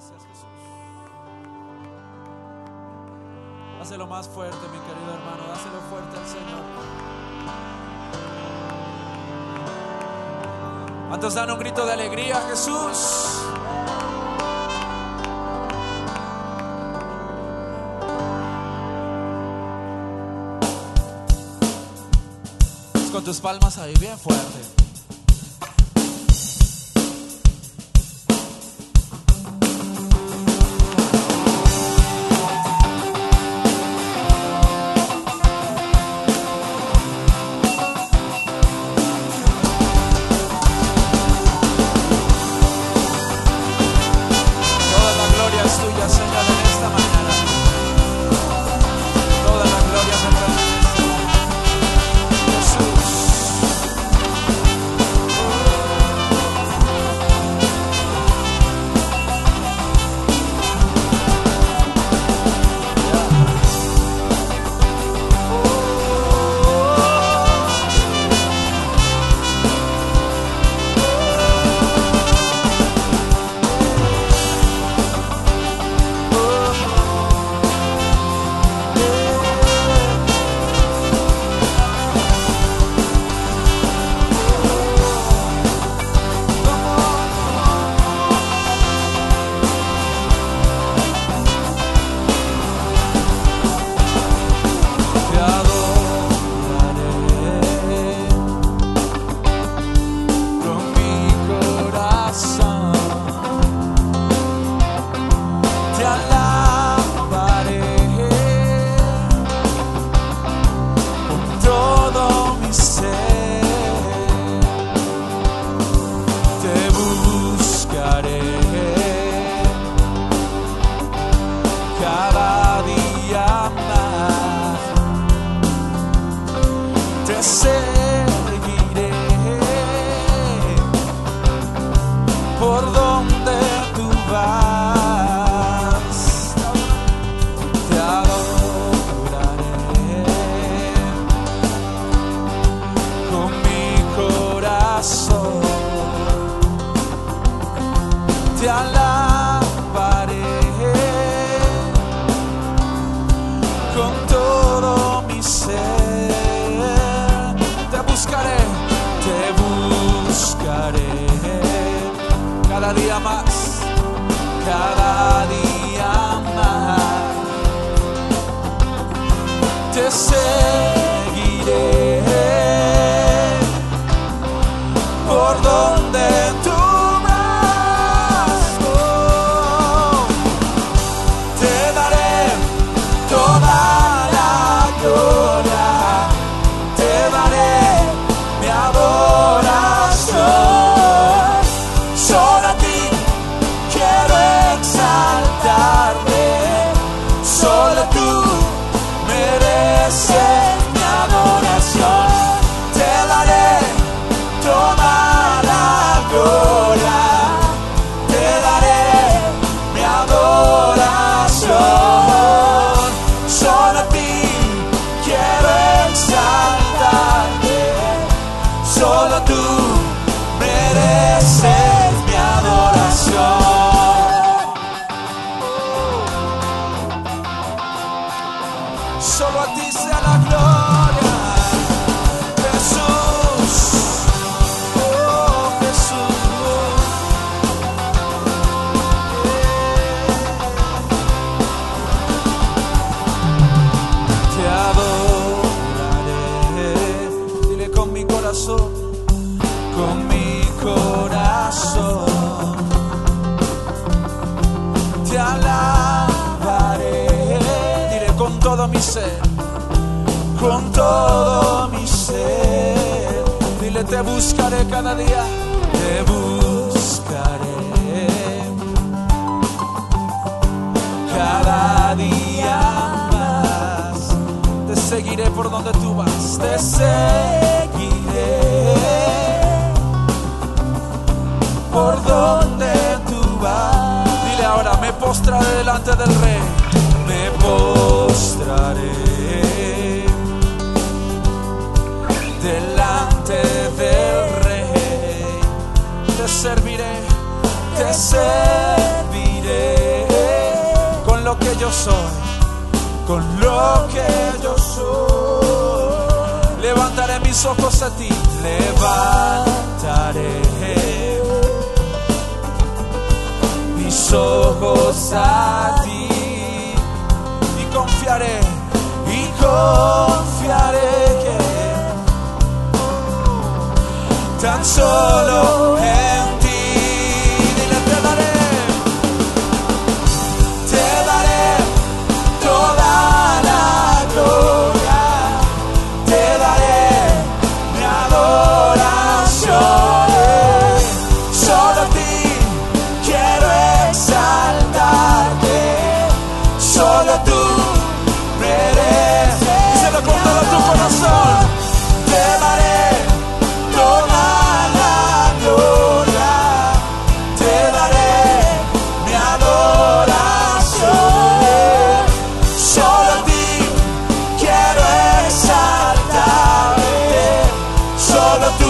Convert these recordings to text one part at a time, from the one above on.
Gracias, Jesús. Dáselo más fuerte, mi querido hermano. Dáselo fuerte al Señor. ¿Cuántos dan un grito de alegría a Jesús? Con tus palmas ahí bien fuerte. Cada día más, cada día más, te seguiré por donde tú vas. Oh, te daré toda la gloria, te daré mi adoración. Solo a ti quiero exaltarme, solo tú mereces mi adoración. Te daré toda la gloria, te daré mi adoración. Solo a ti quiero exaltarme, solo tú mereces mi adoración. Solo a ti sea la gloria, Jesús. Oh, Jesús. Te adoraré, dile con mi corazón, con mi corazón. Te alabaré, dile con todo mi ser, con todo mi ser. Dile te buscaré cada día, te buscaré cada día más. Te seguiré por donde tú vas, te seguiré por donde tú vas. Dile ahora, me postraré delante del Rey, me postraré delante del Rey. Te serviré, te serviré que yo soy, con lo que yo soy. Levantaré mis ojos a ti, levantaré mis ojos a ti y confiaré que tan solo en ti. Dile, te daré toda la gloria, te daré mi adoración. Solo a ti quiero exaltarte, solo tú mereces. Díselo con todo tu corazón. Te daré toda la gloria, te daré mi adoración. Solo a ti quiero exaltarte, solo tú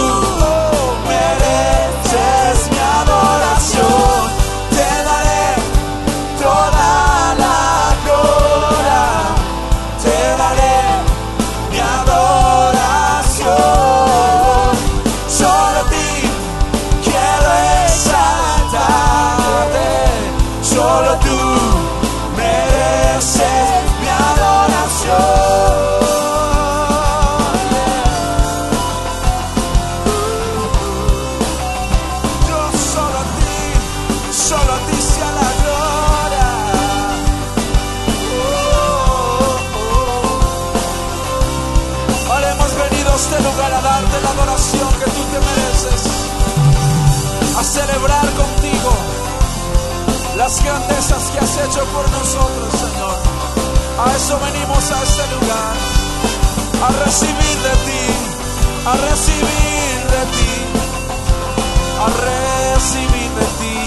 mereces mi adoración. Te daré toda la gloria, te daré mi adoración. Solo a ti quiero exaltarte, solo tú mereces mi adoración. Yo solo a ti sea la gloria. Ahora hemos venido a este lugar a darte la adoración que tú te mereces, a celebrar contigo las grandezas que has hecho por nosotros, Señor. A eso venimos a este lugar, a recibir de ti, a recibir de ti, a recibir de ti.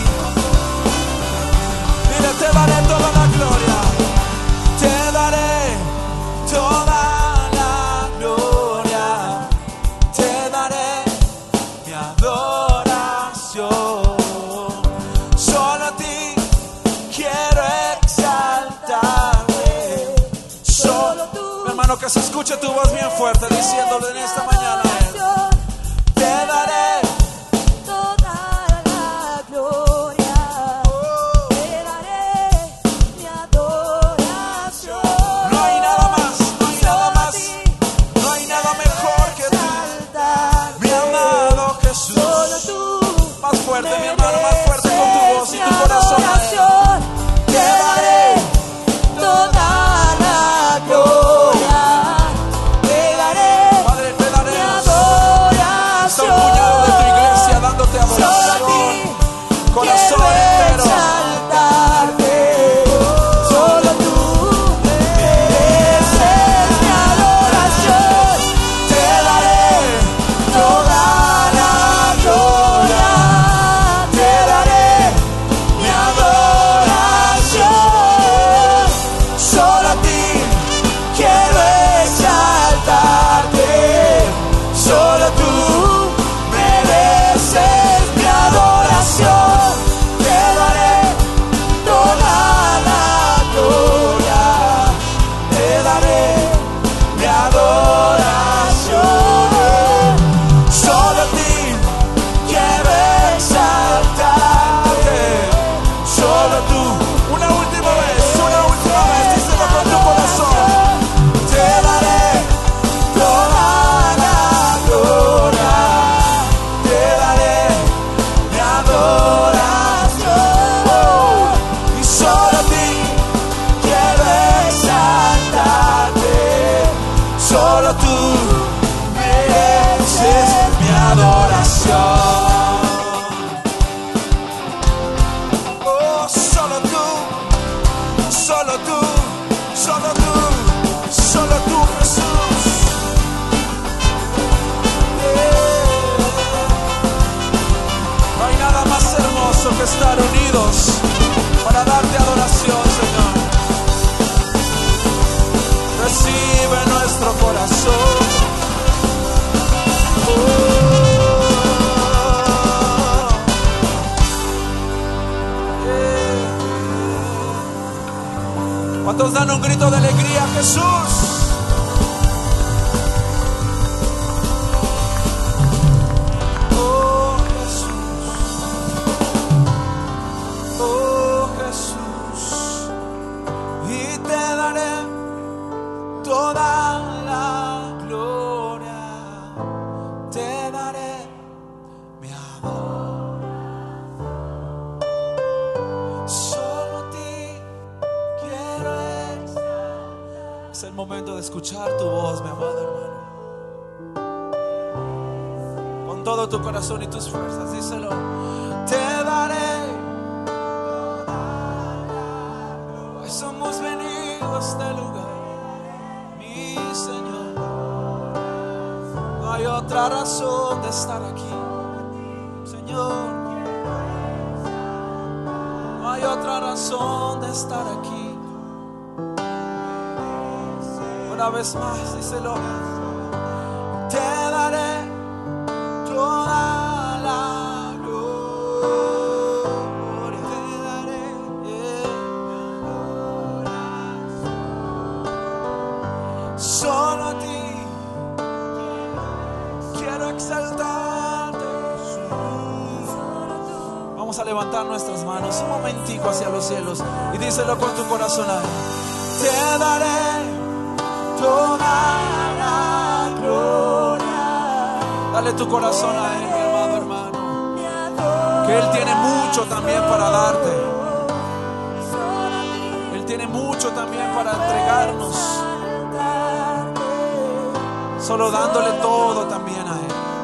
Dile, te daré toda la gloria, te daré toda la gloria, te daré mi adoración. Solo a ti quiero exaltarte, solo tú. Mi hermano, que se escuche tu voz bien fuerte diciéndole en esta mañana: te daré toda la gloria, te daré mi adoración. No hay nada más, no hay nada más, no hay nada mejor que ti, mi amado Jesús. Solo tú Más fuerte, mi hermano, más fuerte con tu voz y tu corazón. Te daré toda la gloria, te daré Padre, te mi daremos. Está un adoración. puñado de tu iglesia dándote Solo a adoración. ti Corazón quiero entero. exaltarte, solo tú mereces mi adoración. Te daré toda la gloria, te daré mi adoración. Solo a ti quiero exaltarte, solo tú mereces mi adoración. Te daré toda la gloria, te daré mi adoración. Solo a ti quiero exaltarte, solo tú. Una última vez, díselo con tu corazón. Te daré toda la gloria, te daré mi adoración. Y solo a ti quiero exaltarte, solo tú mereces mi adoración. Oh, solo tú, solo tú, solo tú, solo tú, Jesús. No hay nada más hermoso que estar unidos para darte adoración, Señor. Recibe nuestro corazón. ¿Cuántos dan un grito de alegría a Jesús? Escuchar tu voz, mi amado hermano, con todo tu corazón y tus fuerzas. Díselo: te daré. Hoy somos venidos a este lugar, mi Señor. No hay otra razón de estar aquí, Señor. No hay otra razón de estar aquí. Una vez más, díselo: te daré toda la gloria, te daré solo a ti quiero exaltarte. Vamos a levantar nuestras manos un momentico hacia los cielos y díselo con tu corazón ahí: te daré toda la gloria. Dale tu corazón a Él, mi amado hermano, que Él tiene mucho también para darte. Él tiene mucho también para entregarnos, solo dándole todo también a Él.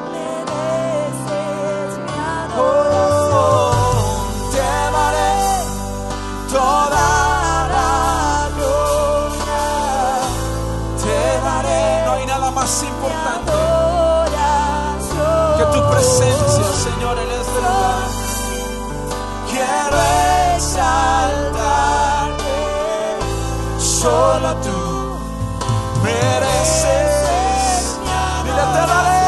Te daré toda. Más importante que tu presencia, Señor, en este lugar. Quiero exaltarte, solo tú mereces. Dile: te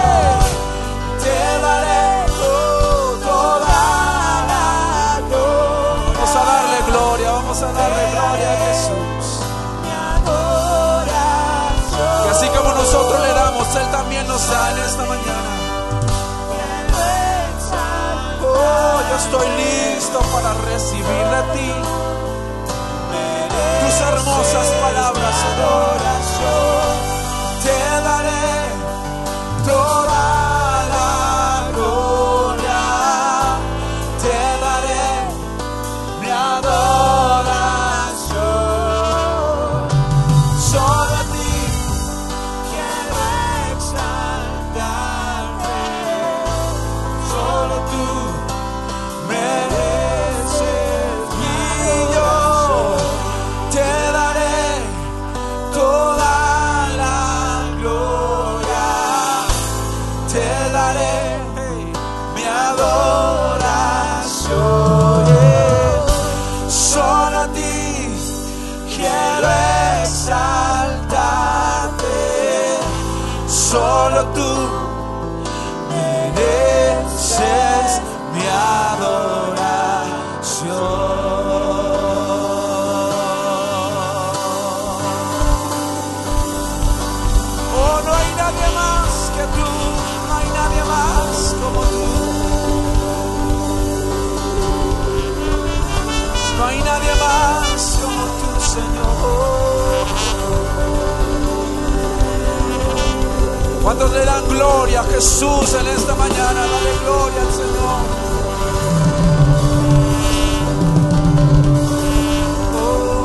daré toda la gloria. Vamos a darle gloria, vamos a darle gloria a Jesús. Así como nosotros le damos, Él también nos da en esta mañana. Oh, yo estoy listo para recibir de ti tus hermosas palabras, Señor. Te daré toda la gloria, te daré mi adoración. Solo a ti solo tú mereces mi adoración. Oh, no hay nadie más que tú, no hay nadie más como tú. No hay nadie más como tú, Señor. ¿Cuántos le dan gloria a Jesús en esta mañana? Dale gloria al Señor. Oh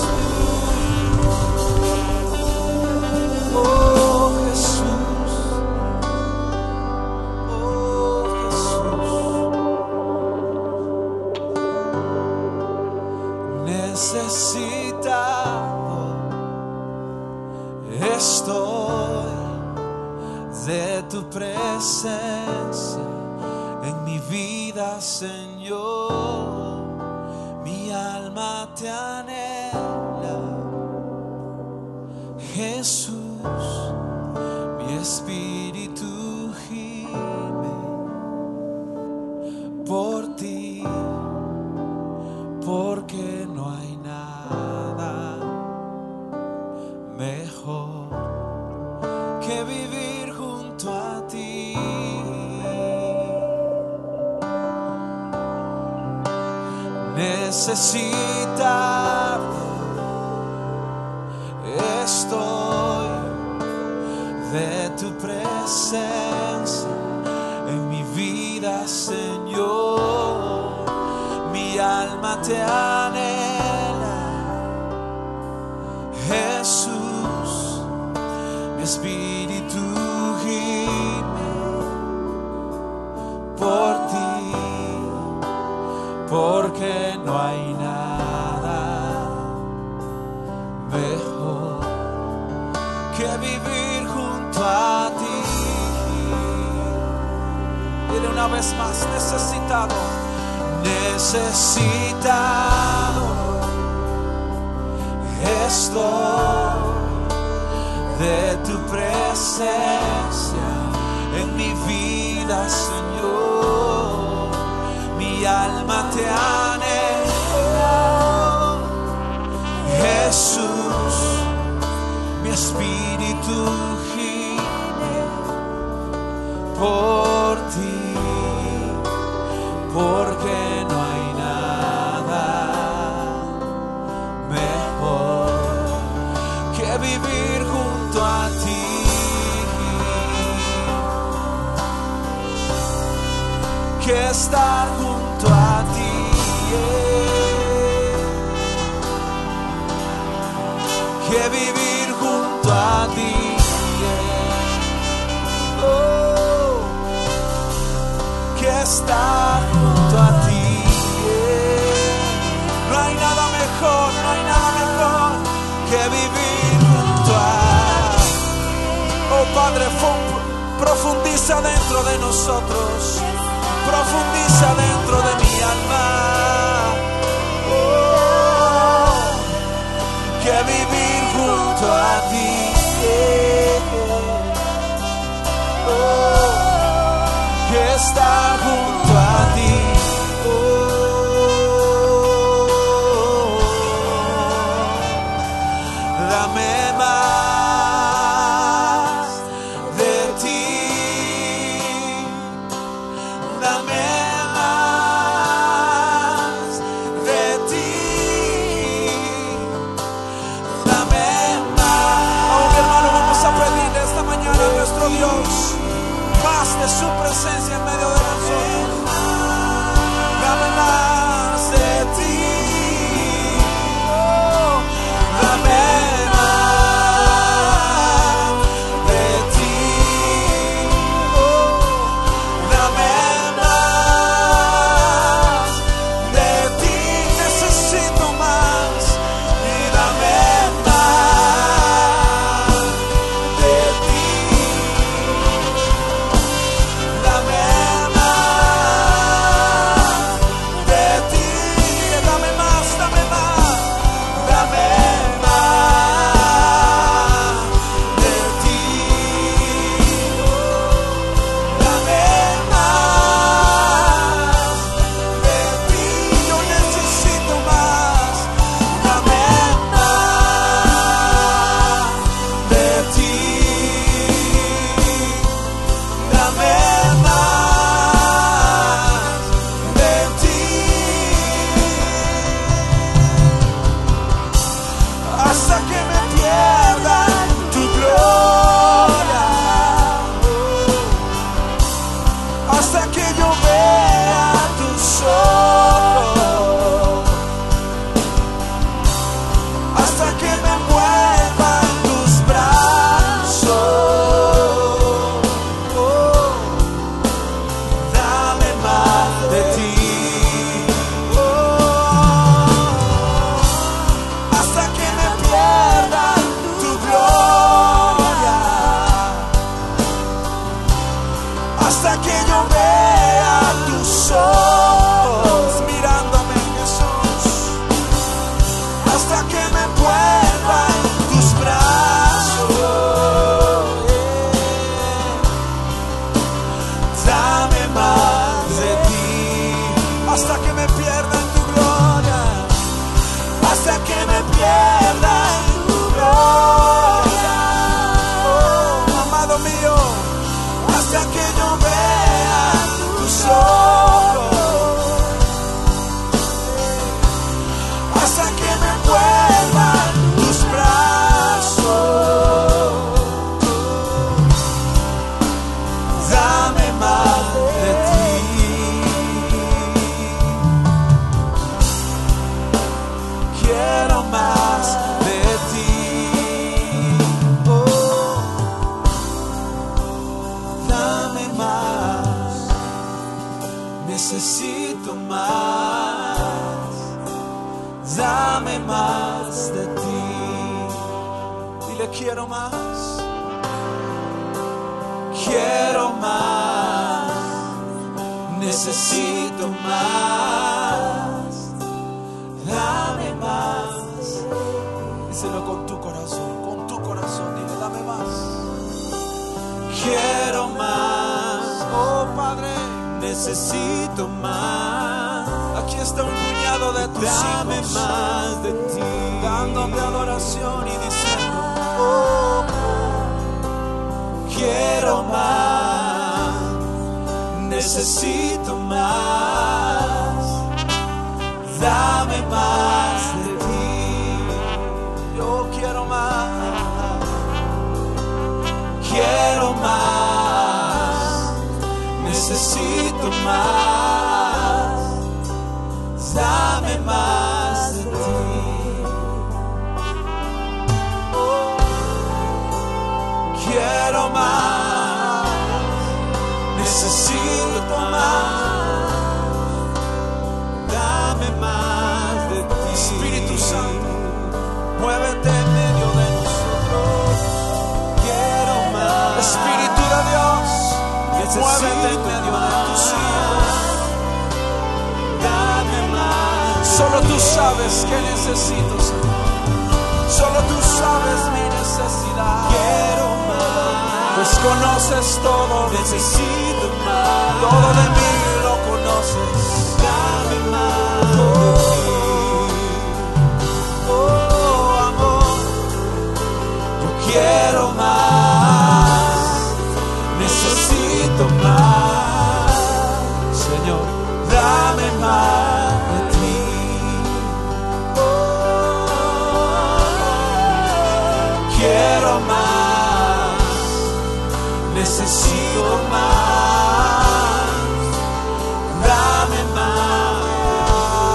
Jesús, oh Jesús, oh Jesús. Necesitado estoy de tu presencia en mi vida, Señor. Mi alma te anhela, Jesús. Mi espíritu gime por ti, porque no hay nada necesitar. Estoy de tu presencia en mi vida, Señor. Mi alma te anhela, Jesús. Mi espíritu gime por ti, porque no hay nada mejor que vivir junto a ti. Dile una vez más, necesitado, necesitado estoy de tu presencia en mi vida, Señor. Mi alma te anhela, Jesús. Mi espíritu gime por ti, porque no hay nada mejor que vivir junto a ti, que estar junto a ti. Que vivir junto a ti, oh, que estar junto a ti. No hay nada mejor, no hay nada mejor que vivir junto a ti. Oh Padre, profundiza dentro de nosotros, profundiza dentro de mi alma. Que vivir junto a ti, que estar junto a ti, dame más de ti, dame más dame más de ti. Dile, quiero más. Quiero más, necesito más, dame más. Díselo con tu corazón, dile, dame más. Quiero más, Oh Padre, necesito más. aquí está un puñado de tus Dame hijos, más de ti, dándote adoración y diciendo, oh, quiero más, necesito más, dame más de ti. yo quiero más. Quiero más, necesito más, dame más de ti. Quiero más, necesito más, dame más de ti. Espíritu Santo, muévete en medio de nosotros. Quiero más, Espíritu de Dios, muévete en medio de tus hijos. dame más. Solo tú sabes qué necesito, Señor. Solo tú sabes mi necesidad. Quiero más, Pues conoces todo, necesito más. todo de mí lo conoces. Dame más de ti. Oh, amor, Yo quiero más, necesito más. Señor, Dame más de ti. Quiero más, necesito más. Dame más.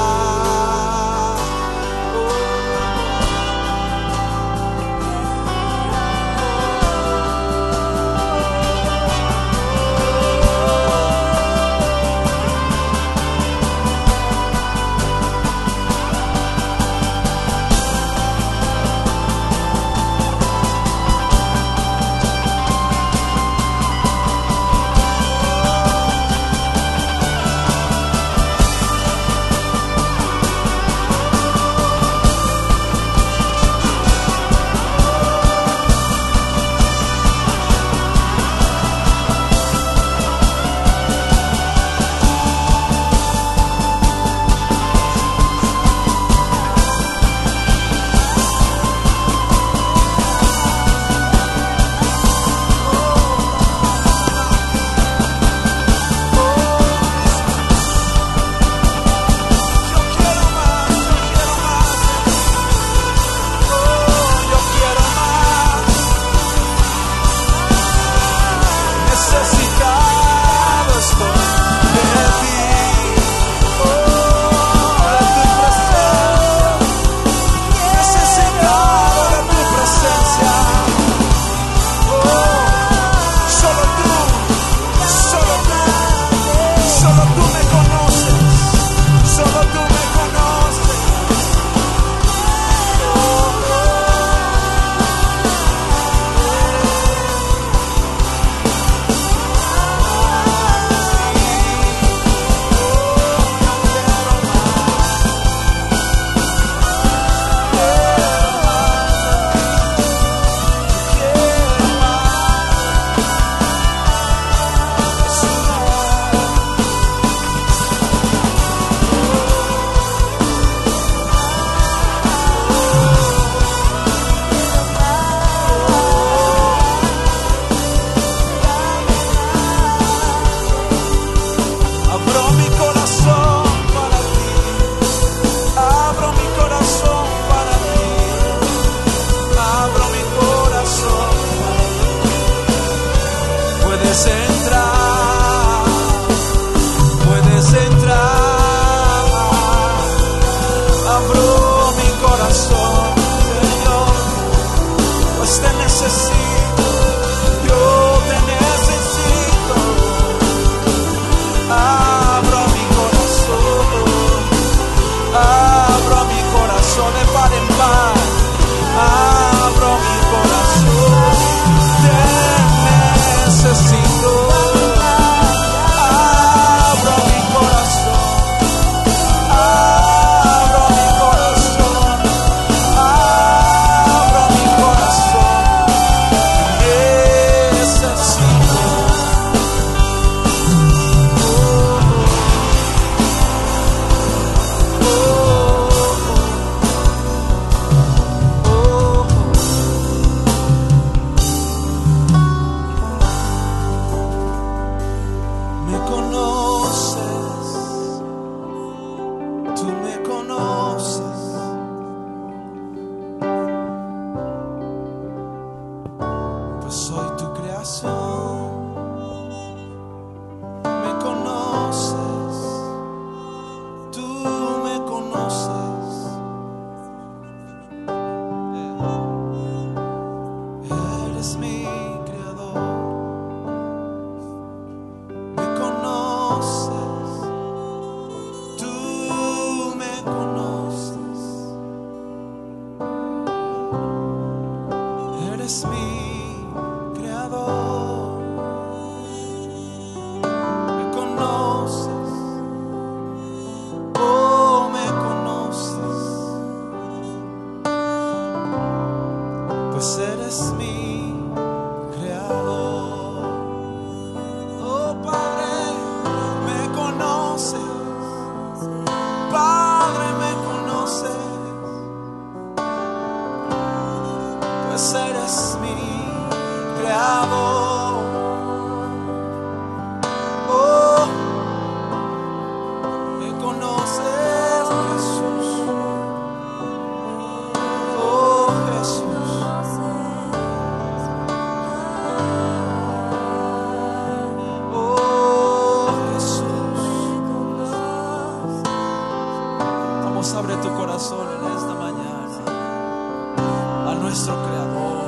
tu corazón en esta mañana a nuestro Creador.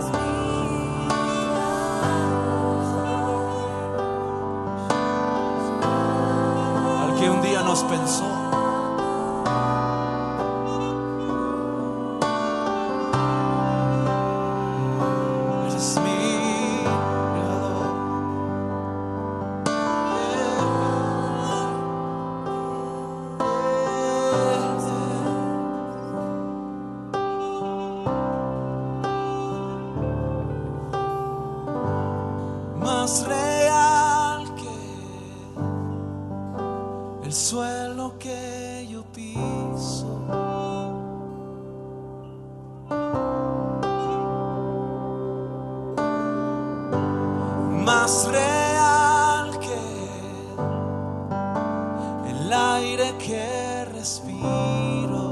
Al que un día nos pensó. Eres mi Creador. Más real que el suelo que yo piso, más real que el aire que respiro.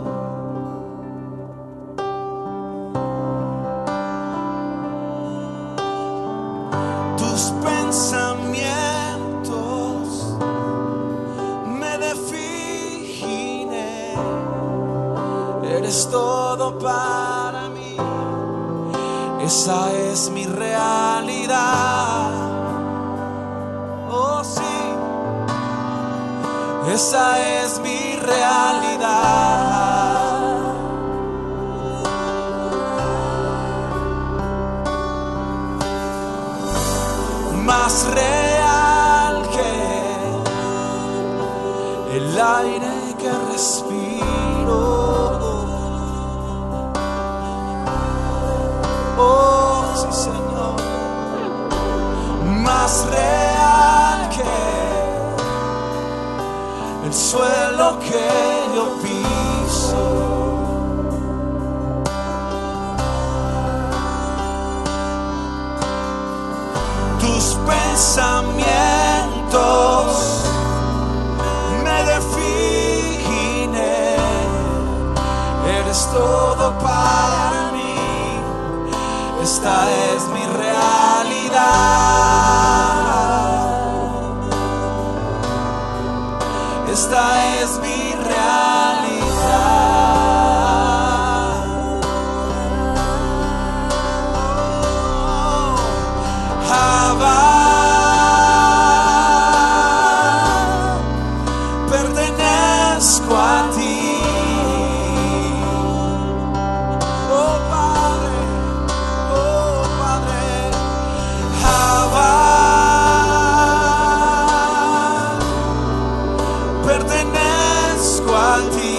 Tus pensamientos me definen, eres todo para mí, esa es mi realidad. Oh sí, esa es mi realidad. Más real que el aire que respiro. Oh, sí, Señor. Más real que el suelo que yo piso. Tus pensamientos me definen, eres todo para mí, esta es mi realidad, esta es mi realidad. Pertenezco a ti, oh Padre, Abba, pertenezco a ti.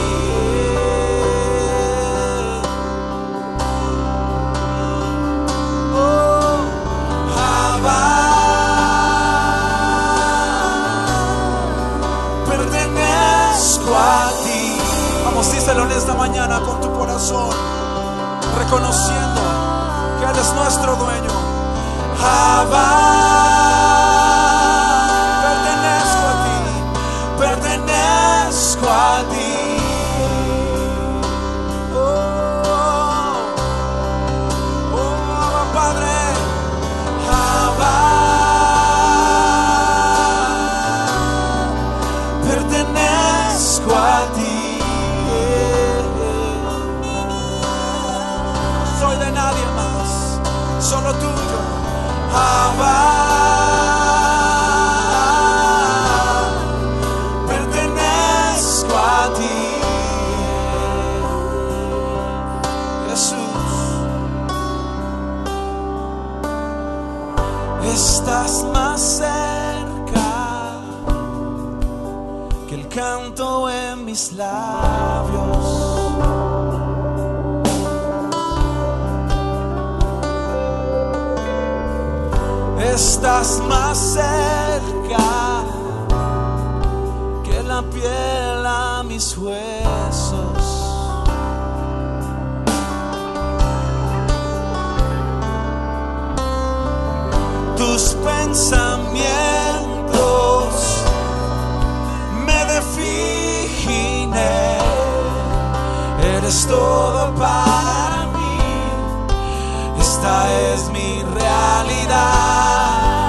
A ti. Vamos, díselo en esta mañana con tu corazón, reconociendo que Él es nuestro dueño. Abba, pertenezco a ti, pertenezco a ti. Abba, Padre, Abba, pertenezco a ti. Soy de nadie más, solo tuyo. Abba, pertenezco a ti. Jesús, estás más cerca que el canto en mis labios. Estás más cerca que la piel a mis huesos. Tus pensamientos me definen, eres todo para mí, esta es mi realidad.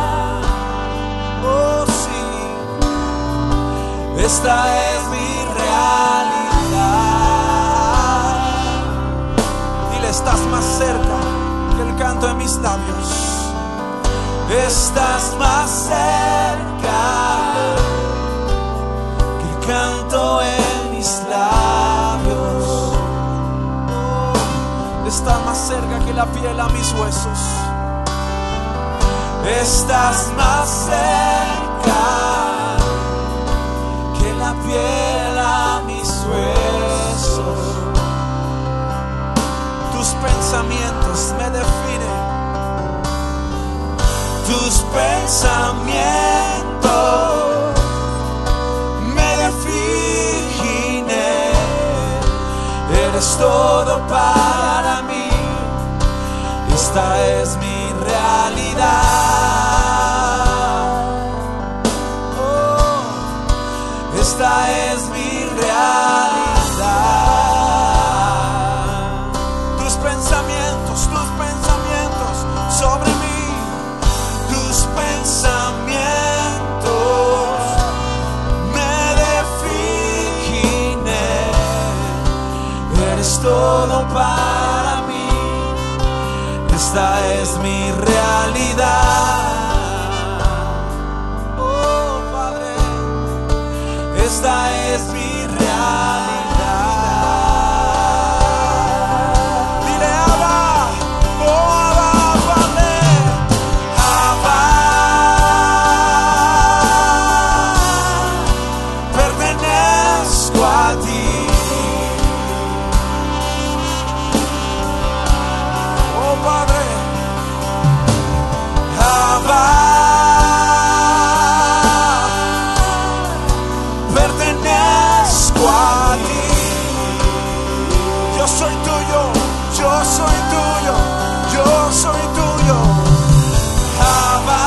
Oh sí, esta es mi realidad. canto en mis labios. Estás más cerca que el canto en mis labios. Estás más cerca que la piel a mis huesos. Estás más cerca que la piel a mis huesos. Tus pensamientos me definen. Tus pensamientos me definen. Eres todo para mí. Esta es mi realidad. Oh, esta es mi realidad. Tus pensamientos sobre mí. Tus pensamientos me definen. Eres todo para mí. Esta es mi realidad. Oh Padre, esta es mi realidad. Dile Abba, oh Abba, Padre, Abba, pertenezco a ti. Oh Padre, pertenezco a ti. Yo soy tuyo, yo soy tuyo, yo soy tuyo. Abba,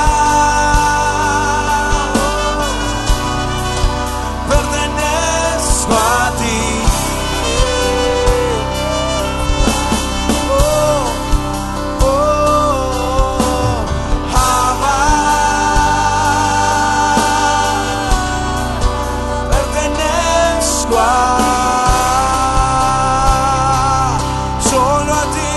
pertenezco a ti. Solo a ti.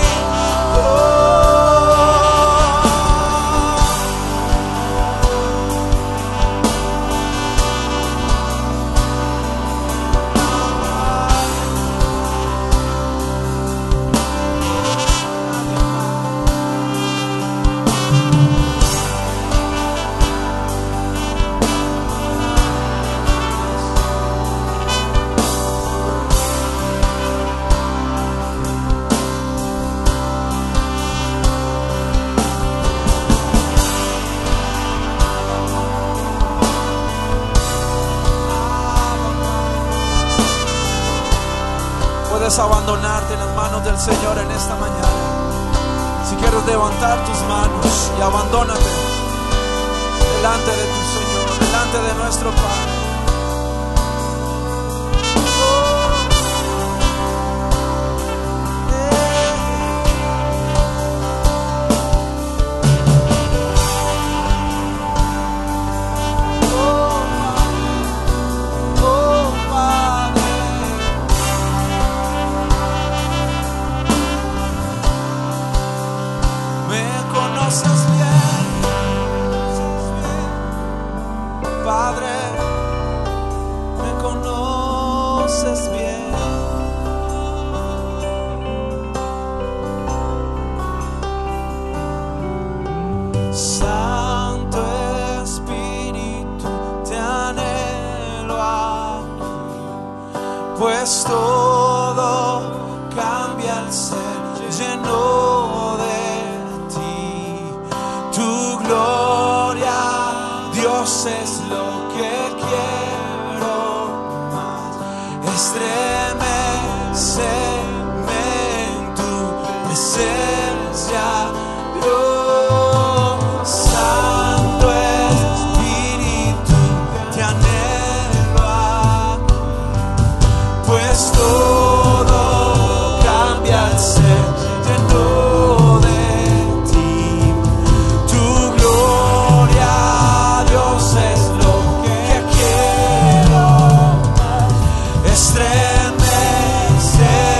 Puedes abandonarte en las manos del Señor en esta mañana. Si quieres levantar tus manos y abandónate delante de tu Señor, delante de nuestro Padre. Padre, me conoces bien. Santo Espíritu, te anhelo aquí, pues todo cambia al ser lleno de ti. Tu gloria, Dios, es lo que quiero más. Estremeceme en tu presencia, Dios. Santo Espíritu, te anhelo aquí, pues todo cambia al ser lleno de ti. Tu gloria, Dios, es lo que quiero más. Estremece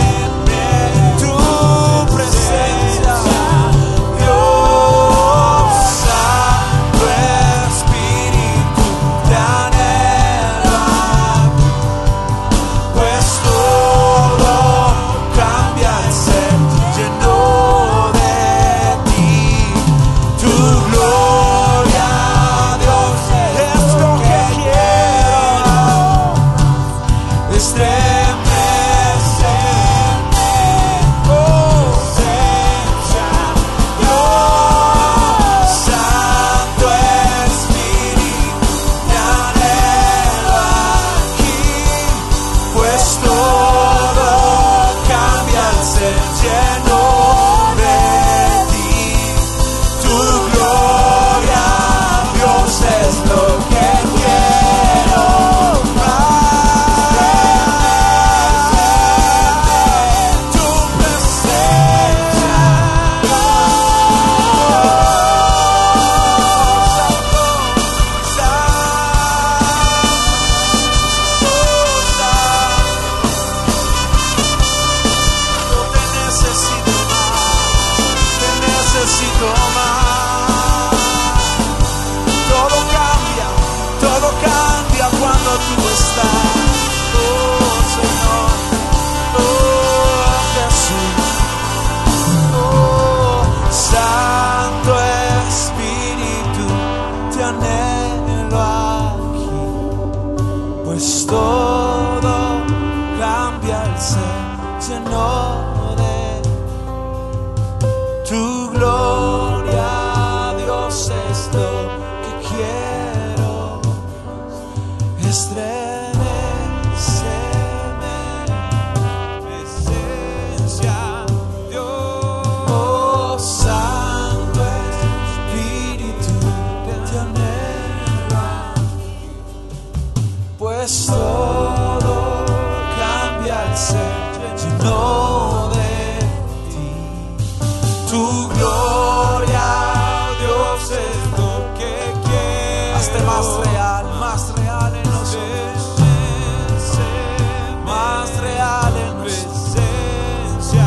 lleno de tu gloria, Dios, es lo que quiero. Estremeceme, presencia, Dios. Oh, Santo Espíritu, te anhelo, pues todo cambia al ser lleno de ti. Tu gloria, Dios, es lo que quiero. Hazte más real en nosotros. Más real en presencia,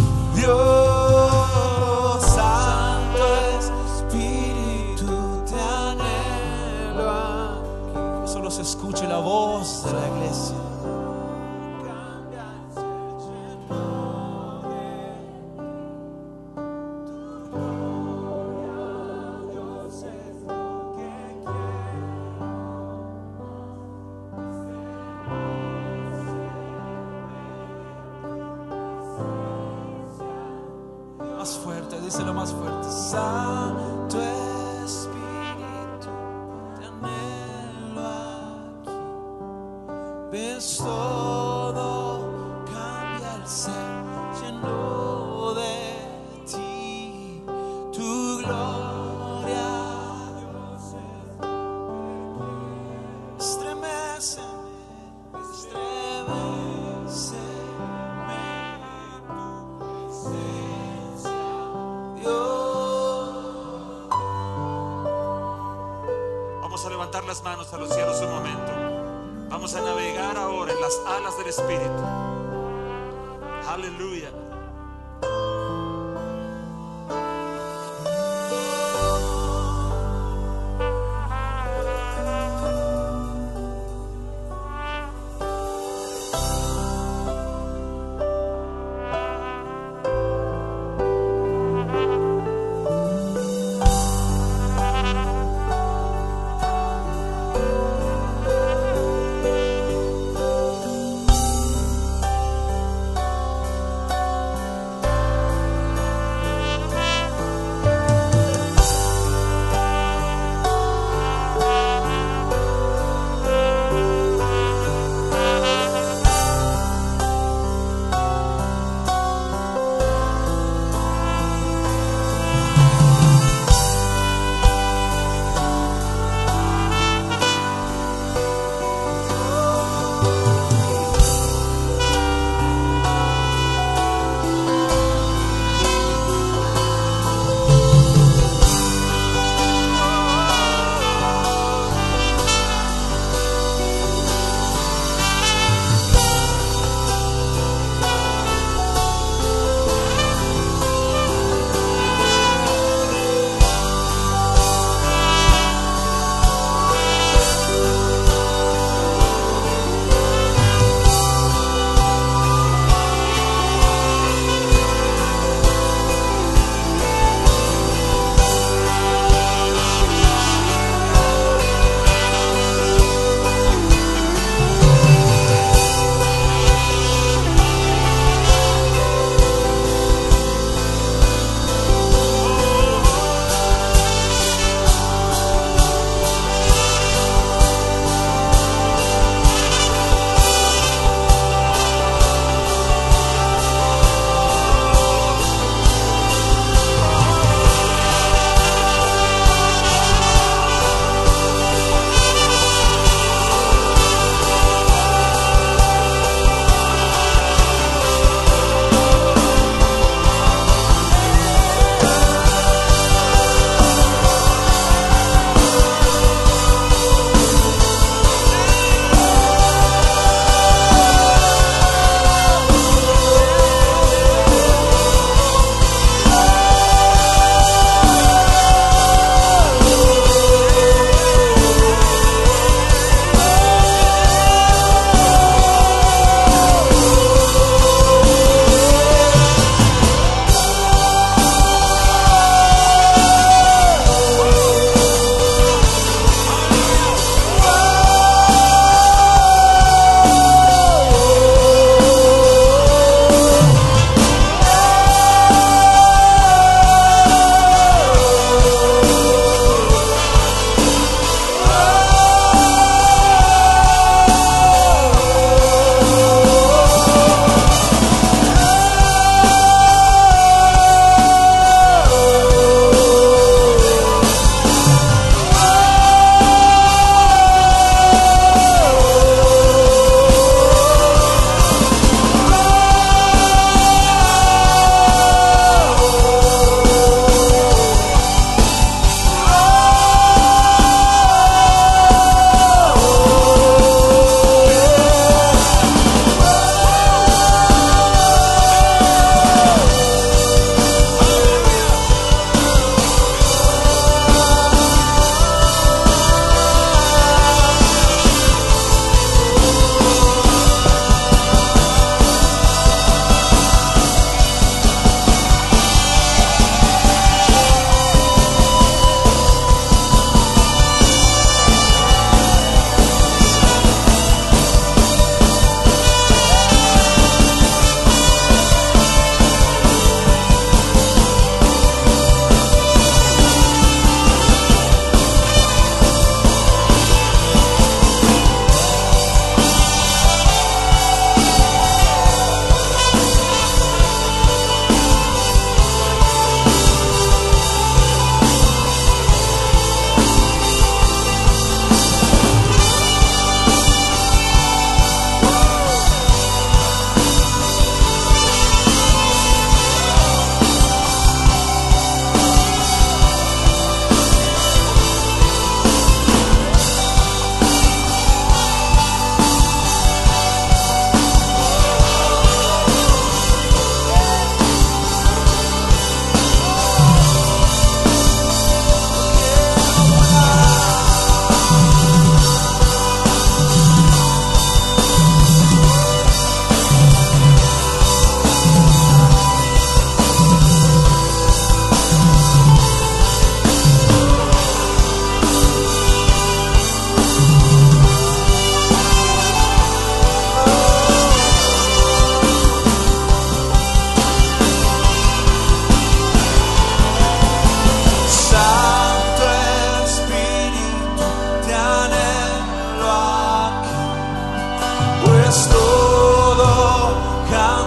Dios. Santo Espíritu, te anhelo aquí. Que solo se escuche la voz de la iglesia. Más fuerte, díselo más fuerte. Santo Espíritu, te anhelo aquí. Ves todo cambia al ser lleno de ti. Tu gloria, Dios, estremeceme, estremeceme tu presencia, Dios. Vamos a levantar las manos a los cielos un momento. Vamos a navegar ahora en las alas del Espíritu. Aleluya.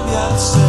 mi al Señor.